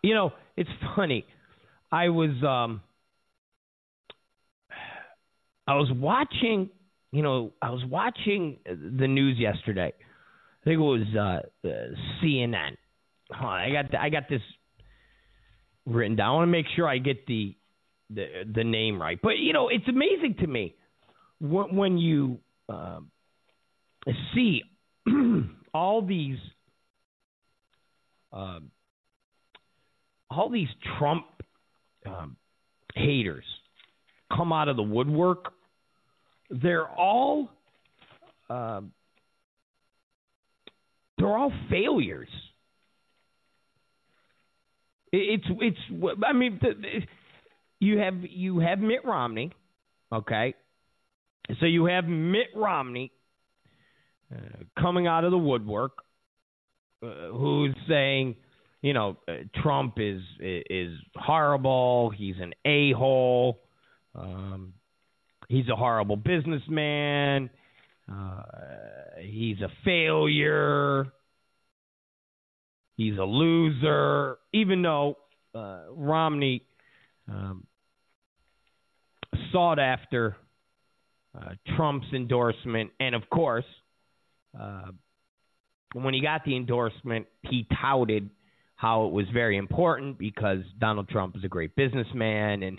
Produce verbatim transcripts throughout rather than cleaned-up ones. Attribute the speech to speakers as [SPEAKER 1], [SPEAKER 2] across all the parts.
[SPEAKER 1] You know, it's funny. I was um, I was watching. You know, I was watching the news yesterday. I think it was uh, uh, C N N. Hold on, I got the, I got this written down. I want to make sure I get the, the the name right. But you know, it's amazing to me when, when you uh, see all these uh, all these Trump um, haters come out of the woodwork. They're all uh, they're all failures. It's it's. I mean, the, the, you have you have Mitt Romney, okay. So you have Mitt Romney uh, coming out of the woodwork, uh, who's saying, you know, uh, Trump is is horrible. He's an a-hole. Um, he's a horrible businessman. Uh, he's a failure. He's a loser, even though uh, Romney um, sought after uh, Trump's endorsement. And, of course, uh, when he got the endorsement, he touted how it was very important because Donald Trump is a great businessman and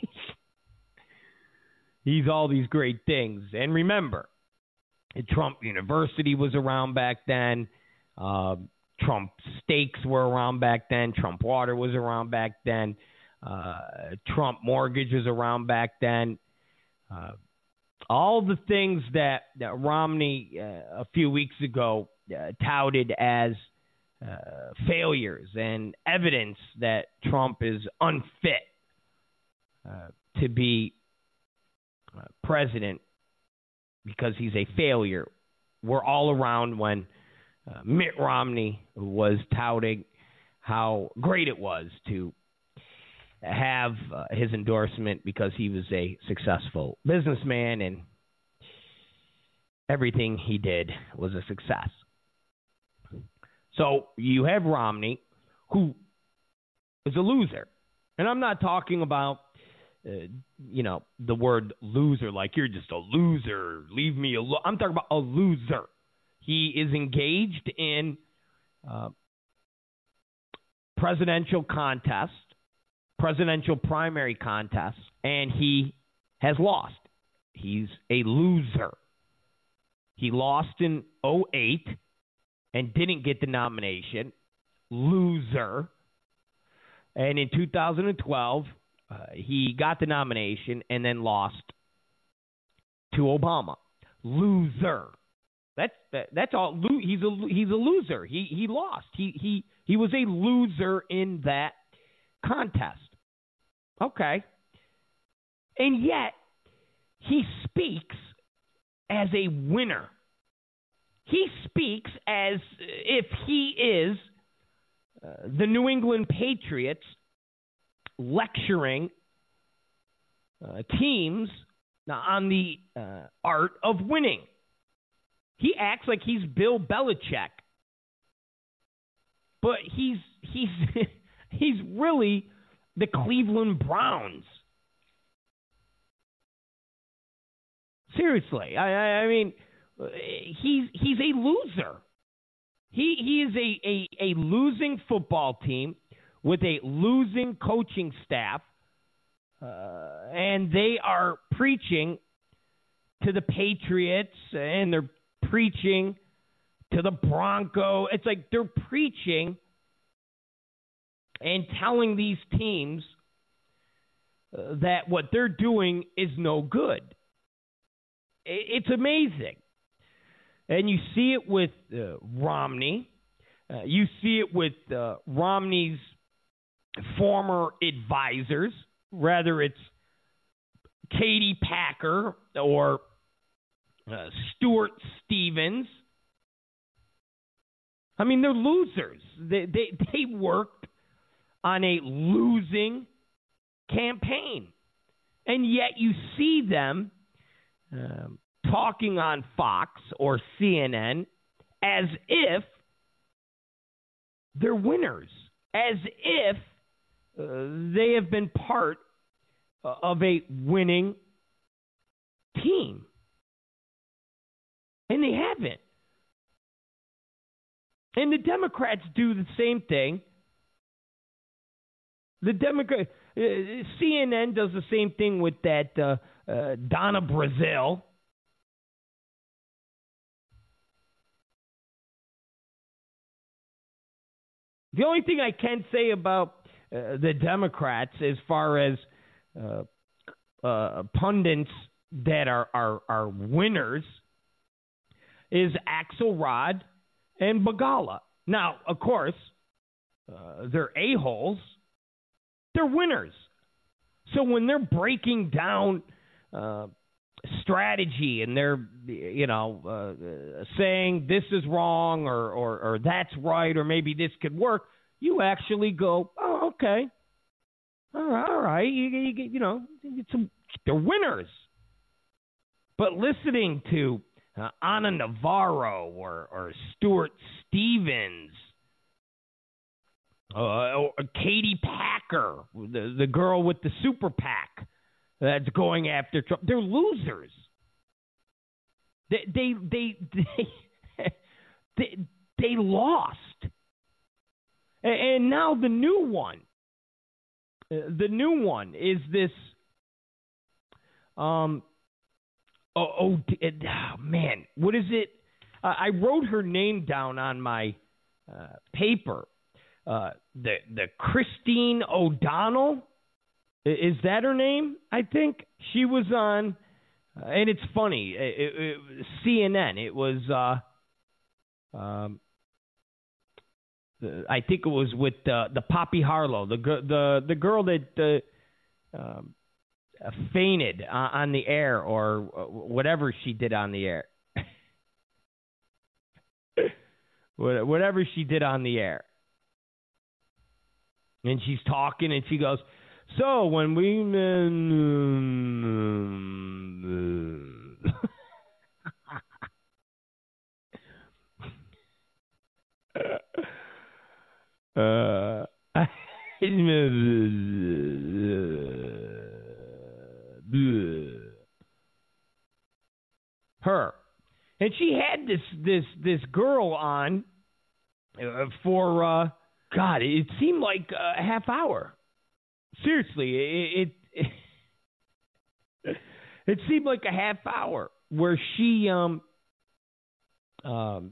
[SPEAKER 1] he's all these great things. And remember, Trump University was around back then. Uh, Trump Steaks were around back then. Trump Water was around back then. Uh, Trump Mortgage was around back then. Uh, all the things that, that Romney uh, a few weeks ago uh, touted as uh, failures and evidence that Trump is unfit uh, to be uh, president because he's a failure were all around when Uh, Mitt Romney was touting how great it was to have uh, his endorsement because he was a successful businessman and everything he did was a success. So you have Romney, who is a loser. And I'm not talking about, uh, you know, the word loser, like you're just a loser, leave me alone. I'm talking about a loser. He is engaged in uh, presidential contest, presidential primary contest, and he has lost. He's a loser. He lost in oh eight and didn't get the nomination. Loser. And in two thousand twelve, uh, he got the nomination and then lost to Obama. Loser. That's that, that's all. He's a he's a loser. He he lost. He he he was a loser in that contest. Okay. And yet he speaks as a winner. He speaks as if he is uh, the New England Patriots lecturing uh, teams on the uh, art of winning. He acts like he's Bill Belichick, but he's he's he's really the Cleveland Browns. Seriously, I, I, I mean, he's he's a loser. He he is a, a, a losing football team with a losing coaching staff, uh, and they are preaching to the Patriots, and they're preaching to the Bronco. It's like they're preaching and telling these teams uh, that what they're doing is no good. It's amazing. And you see it with uh, Romney. Uh, you see it with uh, Romney's former advisors, whether it's Katie Packer or Uh, Stuart Stevens. I mean, they're losers. They, they they worked on a losing campaign. And yet you see them um, talking on Fox or C N N as if they're winners. as if uh, they have been part of a winning team. And they haven't. And the Democrats do the same thing. The Democrat, uh, C N N does the same thing with that uh, uh, Donna Brazile. The only thing I can say about uh, the Democrats as far as uh, uh, pundits that are, are, are winners is Axelrod and Begala. Now, of course, uh, they're a-holes. They're winners. So when they're breaking down uh, strategy and they're, you know, uh, saying this is wrong or, or, or that's right or maybe this could work, you actually go, oh, okay. All right, all right. You, you, you know, it's a, they're winners. But listening to uh, Ana Navarro or, or Stuart Stevens, uh, or Katie Packer, the, the girl with the super PAC that's going after Trump, they're losers. They they they they, they, they lost. And, and now the new one, uh, the new one is this. Um. Oh, oh, oh man, what is it? Uh, I wrote her name down on my uh, paper. Uh, the the Christine O'Donnell, is that her name? I think she was on, uh, and it's funny. It, it, it, C N N. It was, uh, um, the, I think it was with uh, the Poppy Harlow, the the the girl that uh, um, fainted uh, on the air or whatever she did on the air. Whatever she did on the air. And she's talking and she goes, so when we... uh, her. And she had this this this girl on uh, for... Uh, God, it seemed like a half hour. Seriously, it, it it, it seemed like a half hour where she um um,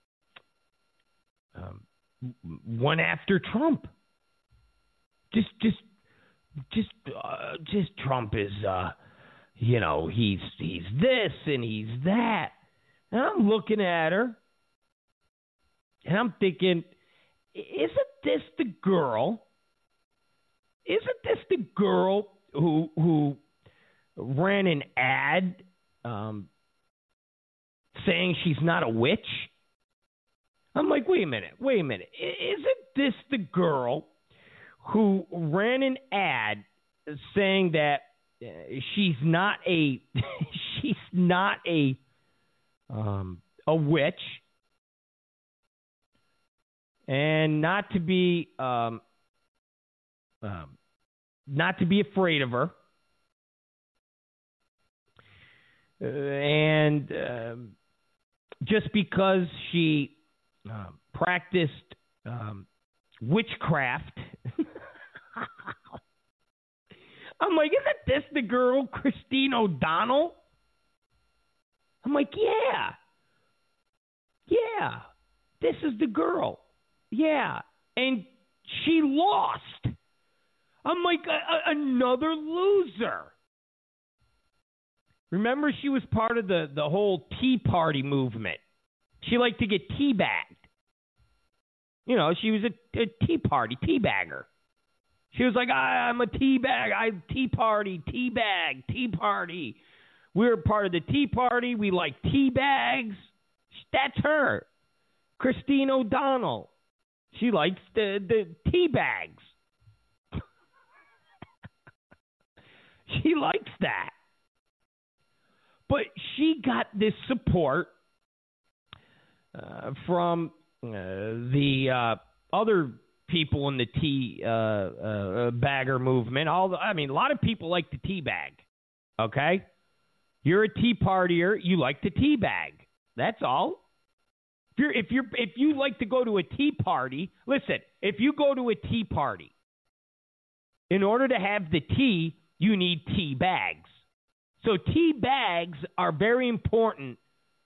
[SPEAKER 1] um went after Trump. Just just just uh, just Trump is uh you know he's he's this and he's that, and I'm looking at her and I'm thinking, isn't this the girl? Isn't this the girl who who ran an ad um, saying she's not a witch? I'm like, wait a minute, wait a minute. Isn't this the girl who ran an ad saying that uh, she's not a she's not a um, a witch? And not to be, um, um, not to be afraid of her, uh, and um, just because she uh, practiced um, witchcraft, I'm like, isn't this the girl, Christine O'Donnell? I'm like, yeah, yeah, this is the girl. Yeah, and she lost. I'm like, a, a, another loser. Remember, she was part of the, the whole Tea Party movement. She liked to get teabagged. You know, she was a, a Tea Party, teabagger. She was like, I, I'm a teabag. I Tea Party, teabag, Tea Party. We're part of the Tea Party. We like teabags. That's her. Christine O'Donnell. She likes the, the tea bags. She likes that. But she got this support uh, from uh, the uh, other people in the tea uh, uh, bagger movement. All the, I mean, a lot of people like the tea bag. Okay, you're a tea partier. You like the tea bag. That's all. If you're if you're if you like to go to a tea party, listen. If you go to a tea party, in order to have the tea, you need tea bags. So tea bags are very important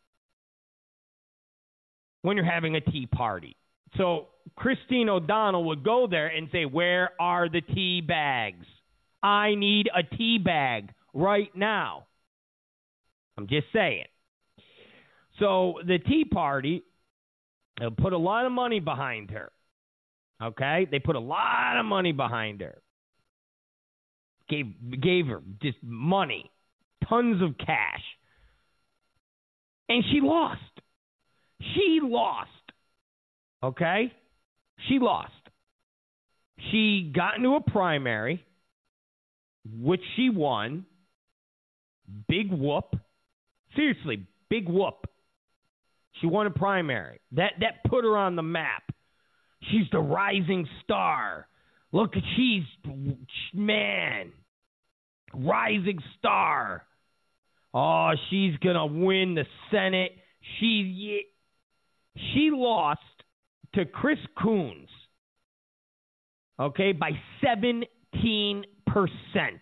[SPEAKER 1] when you're having a tea party. So Christine O'Donnell would go there and say, where are the tea bags? I need a tea bag right now. I'm just saying. So the Tea Party uh, put a lot of money behind her. Okay? They put a lot of money behind her. Gave, gave her just money. Tons of cash. And she lost. She lost. Okay? She lost. She got into a primary, which she won. Big whoop. Seriously, big whoop. She won a primary. That that put her on the map. She's the rising star. Look, she's, man, rising star. Oh, she's going to win the Senate. She, she lost to Chris Coons, okay, by seventeen percent.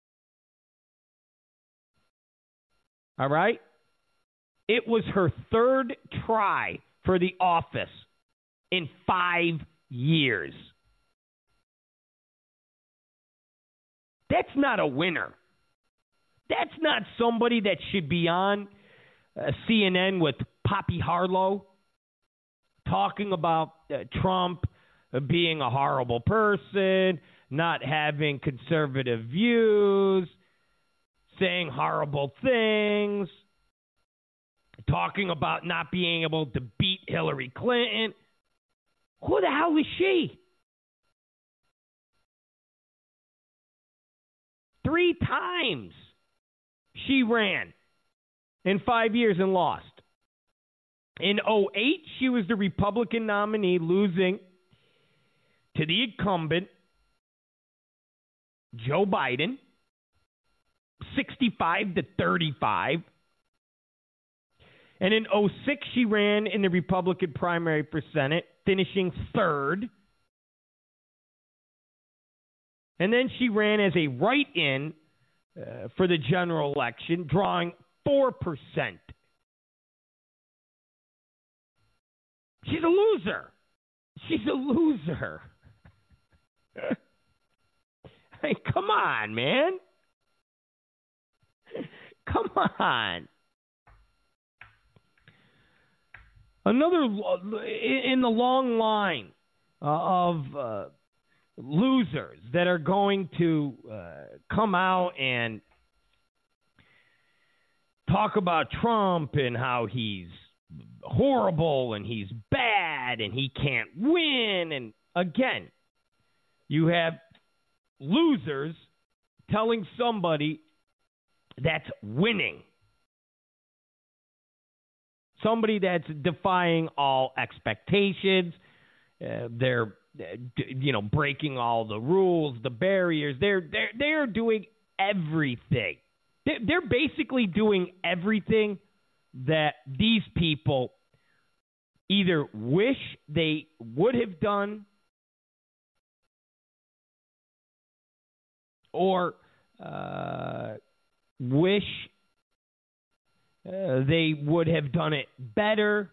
[SPEAKER 1] All right? It was her third try for the office in five years. That's not a winner. That's not somebody that should be on uh, C N N with Poppy Harlow talking about uh, Trump uh, being a horrible person, not having conservative views, saying horrible things, talking about not being able to beat Hillary Clinton. Who the hell is she? Three times she ran in five years and lost. In oh eight, she was the Republican nominee, losing to the incumbent, Joe Biden, sixty-five to thirty-five. And in oh six, she ran in the Republican primary for Senate, finishing third. And then she ran as a write-in uh, for the general election, drawing four percent. She's a loser. She's a loser. Hey, come on, man. Come on. Another in the long line of uh, losers that are going to uh, come out and talk about Trump and how he's horrible and he's bad and he can't win. And again, you have losers telling somebody that's winning. Somebody that's defying all expectations. Uh, they're, you know, breaking all the rules, the barriers. They're they're they're doing everything. They're, they're basically doing everything that these people either wish they would have done or uh, wish Uh, they would have done it better.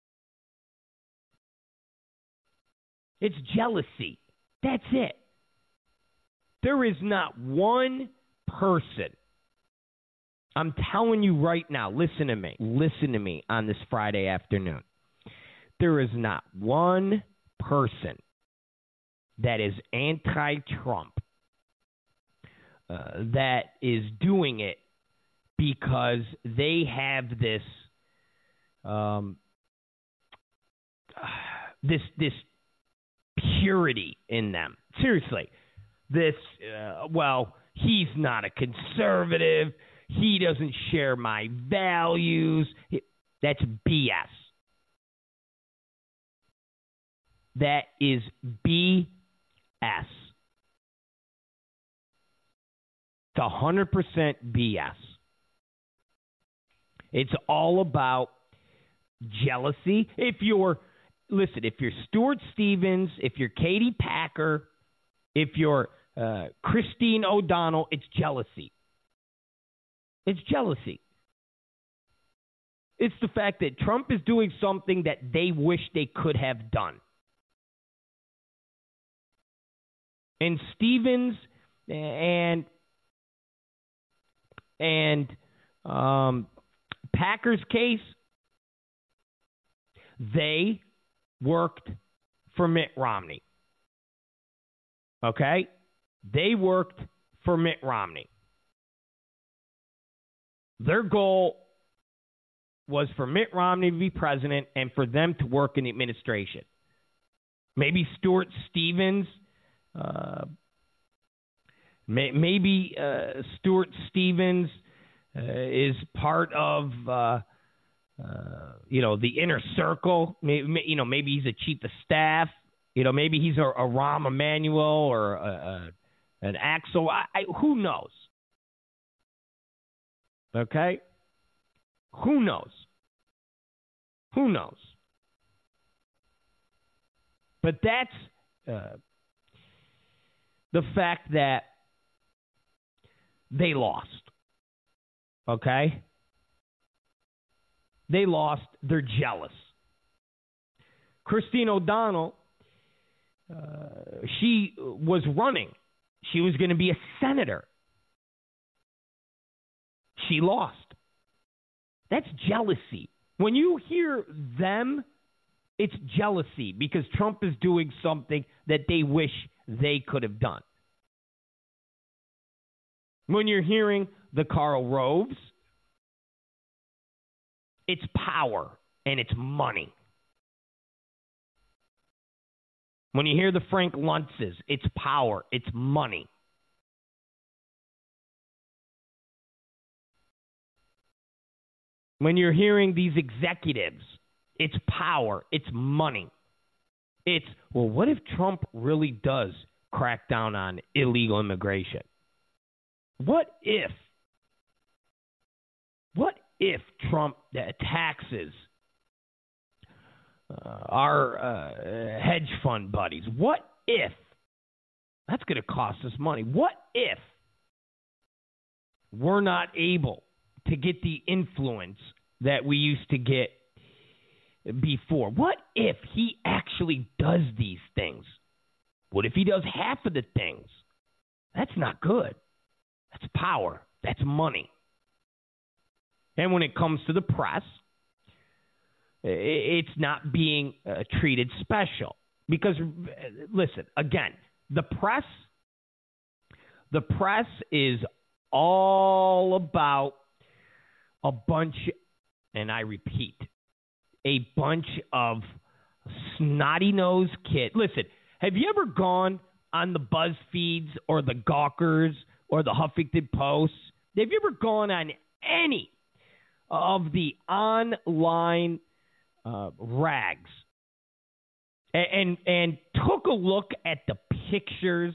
[SPEAKER 1] It's jealousy. That's it. There is not one person. I'm telling you right now, listen to me. Listen to me on this Friday afternoon. There is not one person that is anti-Trump uh, that is doing it because they have this, um, this this purity in them. Seriously, this. Uh, well, he's not a conservative. He doesn't share my values. That's B S. That is B S. It's one hundred percent B S. It's all about jealousy. If you're, listen, if you're Stuart Stevens, if you're Katie Packer, if you're uh, Christine O'Donnell, it's jealousy. It's jealousy. It's the fact that Trump is doing something that they wish they could have done. And Stevens and and um, Packer's case, they worked for Mitt Romney. Okay? They worked for Mitt Romney. Their goal was for Mitt Romney to be president and for them to work in the administration. Maybe Stuart Stevens, uh, may, maybe uh, Stuart Stevens uh, is part of, uh, uh, you know, the inner circle. Maybe, you know, maybe he's a chief of staff. You know, maybe he's a, a Rahm Emanuel or a, a, an Axel. I, I, who knows? Okay? Who knows? Who knows? But that's uh, the fact that they lost. Okay? They lost. They're jealous. Christine O'Donnell, uh, she was running. She was going to be a senator. She lost. That's jealousy. When you hear them, it's jealousy because Trump is doing something that they wish they could have done. When you're hearing the Karl Roves, it's power and it's money. When you hear the Frank Luntzes, it's power, it's money. When you're hearing these executives, it's power, it's money. It's, well, what if Trump really does crack down on illegal immigration? What if, what if Trump uh, taxes uh, our uh, hedge fund buddies? What if? That's going to cost us money. What if we're not able to get the influence that we used to get before? What if he actually does these things? What if he does half of the things? That's not good. That's power. That's money. And when it comes to the press, it's not being uh, treated special. Because, listen, again, the press, the press is all about a bunch, and I repeat, a bunch of snotty-nosed kids. Listen, have you ever gone on the BuzzFeeds or the Gawkers or the Huffington Post? Have you ever gone on any of the online uh, rags and, and and took a look at the pictures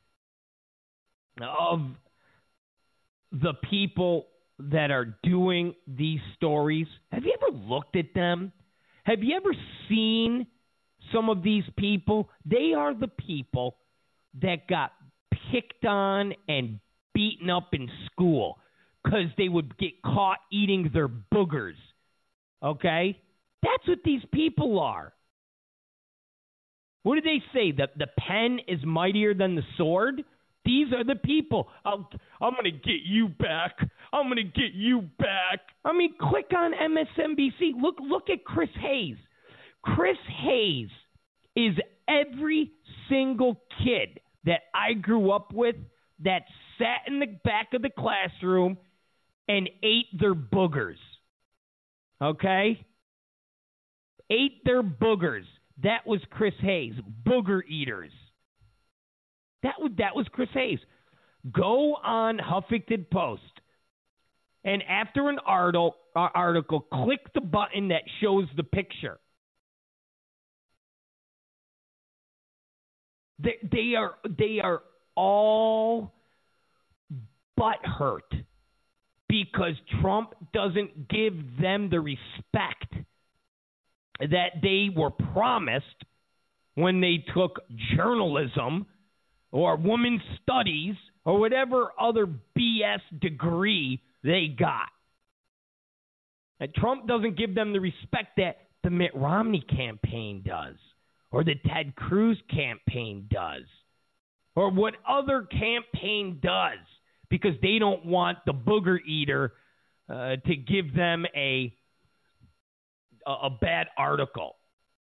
[SPEAKER 1] of the people that are doing these stories? Have you ever looked at them? Have you ever seen some of these people? They are the people that got picked on and beaten up in school because they would get caught eating their boogers. Okay? That's what these people are. What do they say? The, the pen is mightier than the sword? These are the people. I'll, I'm going to get you back. I'm going to get you back. I mean, click on M S N B C. Look, look at Chris Hayes. Chris Hayes is every single kid that I grew up with that sat in the back of the classroom and ate their boogers. Okay? Ate their boogers. That was Chris Hayes. Booger eaters. That was, that was Chris Hayes. Go on Huffington Post, and after an article, uh, article, click the button that shows the picture. They, they are they are all butthurt because Trump doesn't give them the respect that they were promised when they took journalism or women's studies or whatever other B S degree they got. And Trump doesn't give them the respect that the Mitt Romney campaign does, or the Ted Cruz campaign does, or what other campaign does, because they don't want the booger eater uh, to give them a, a a bad article.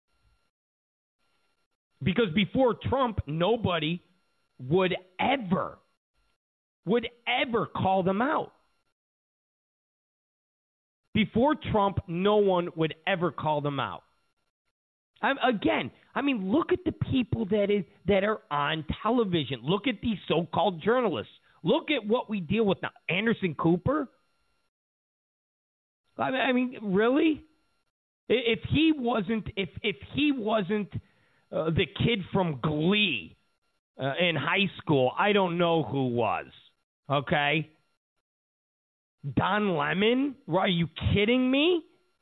[SPEAKER 1] Because before Trump, nobody would ever, would ever call them out. Before Trump, no one would ever call them out. I'm, again, I mean, look at the people that is that are on television. Look at these so-called journalists. Look at what we deal with now. Anderson Cooper? I mean, I mean really? If he wasn't, if if he wasn't uh, the kid from Glee uh, in high school, I don't know who was. Okay. Don Lemon? Are you kidding me?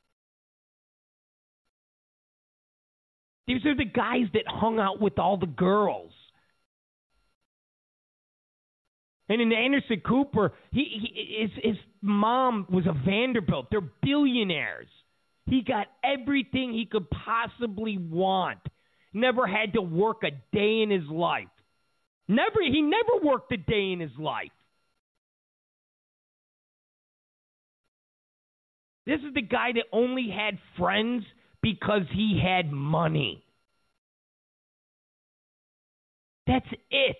[SPEAKER 1] These are the guys that hung out with all the girls. And in Anderson Cooper, he, he his, his mom was a Vanderbilt. They're billionaires. He got everything he could possibly want. Never had to work a day in his life. Never. He never worked a day in his life. This is the guy that only had friends because he had money. That's it.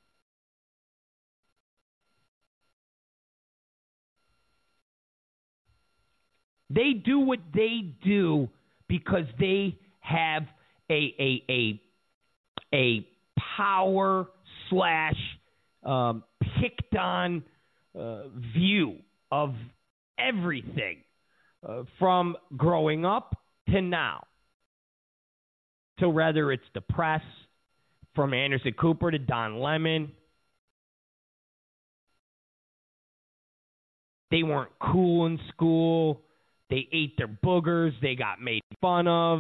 [SPEAKER 1] They do what they do because they have a a a a power slash um, picked on uh, view of everything. Uh, from growing up to now. So whether it's the press, from Anderson Cooper to Don Lemon, they weren't cool in school. They ate their boogers. They got made fun of.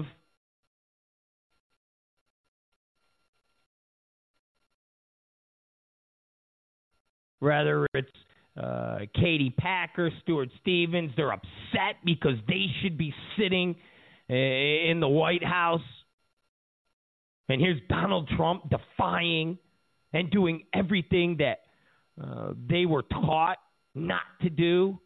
[SPEAKER 1] Whether it's Uh, Katie Packer, Stuart Stevens, they're upset because they should be sitting uh, in the White House. And here's Donald Trump defying and doing everything that uh, they were taught not to do.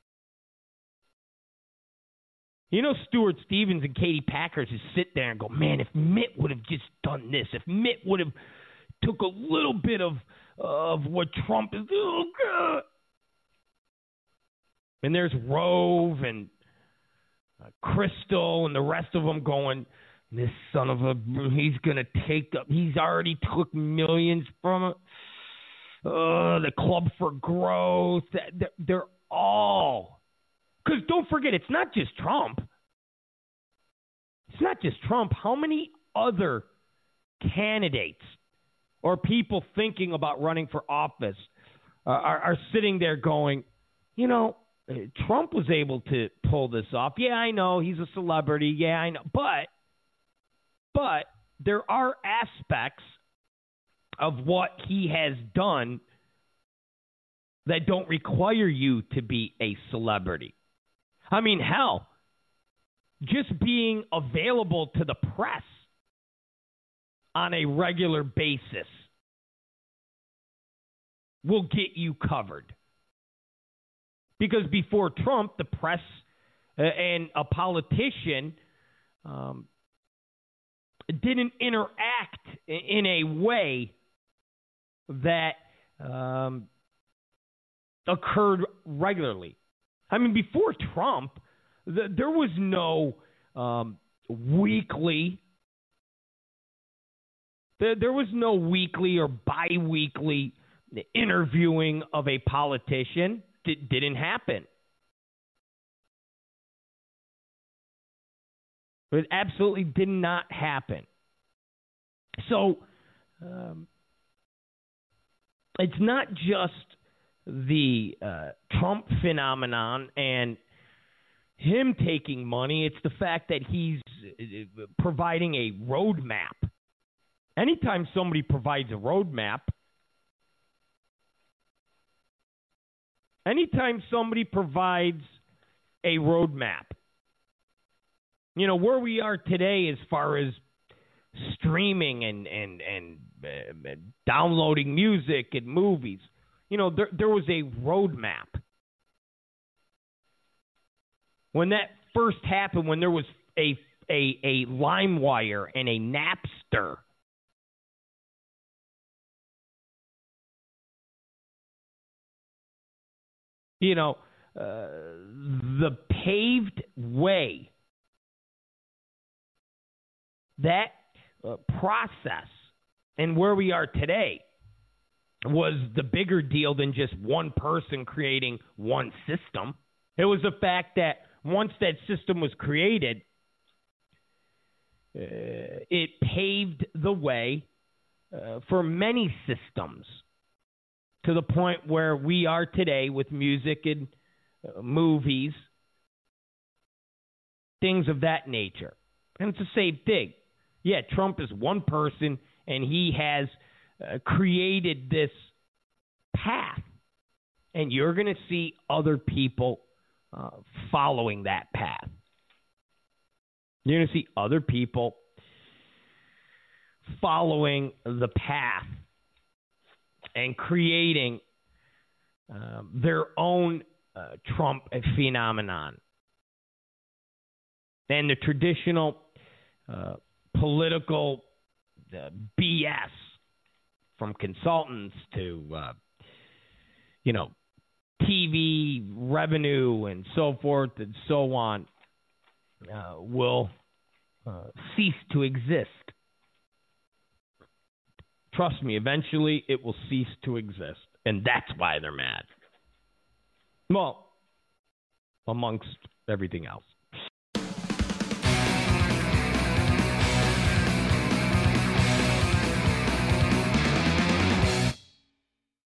[SPEAKER 1] You know, Stuart Stevens and Katie Packer just sit there and go, man, if Mitt would have just done this, if Mitt would have took a little bit of, of what Trump is doing, oh, God. And there's Rove and uh, Crystal and the rest of them going, this son of a, he's going to take up, he's already took millions from uh, the Club for Growth. They're, they're all, because don't forget, it's not just Trump. It's not just Trump. How many other candidates or people thinking about running for office uh, are, are sitting there going, you know, Trump was able to pull this off. Yeah, I know he's a celebrity. Yeah, I know. But, but there are aspects of what he has done that don't require you to be a celebrity. I mean, hell, just being available to the press on a regular basis will get you covered. Because before Trump, the press uh, and a politician um, didn't interact in a way that um, occurred regularly. I mean, before Trump, the, there was no um, weekly, there, there was no weekly or bi-weekly interviewing of a politician. It didn't happen. It absolutely did not happen. So um, it's not just the uh, Trump phenomenon and him taking money. It's the fact that he's providing a roadmap. Anytime somebody provides a roadmap, anytime somebody provides a roadmap, you know, where we are today as far as streaming and and and uh, downloading music and movies, you know, there there was a roadmap. When that first happened, when there was a a a LimeWire and a Napster, you know, uh, the paved way, that uh, process and where we are today was the bigger deal than just one person creating one system. It was the fact that once that system was created, uh, it paved the way uh, for many systems, to the point where we are today with music and uh, movies, things of that nature. And it's the same thing. Yeah, Trump is one person, and he has uh, created this path. And you're going to see other people uh, following that path. You're going to see other people following the path and creating uh, their own uh, Trump phenomenon. And the traditional uh, political uh, B S from consultants to, uh, you know, T V revenue and so forth and so on uh, will uh, cease to exist. Trust me, eventually it will cease to exist. And that's why they're mad. Well, amongst everything else.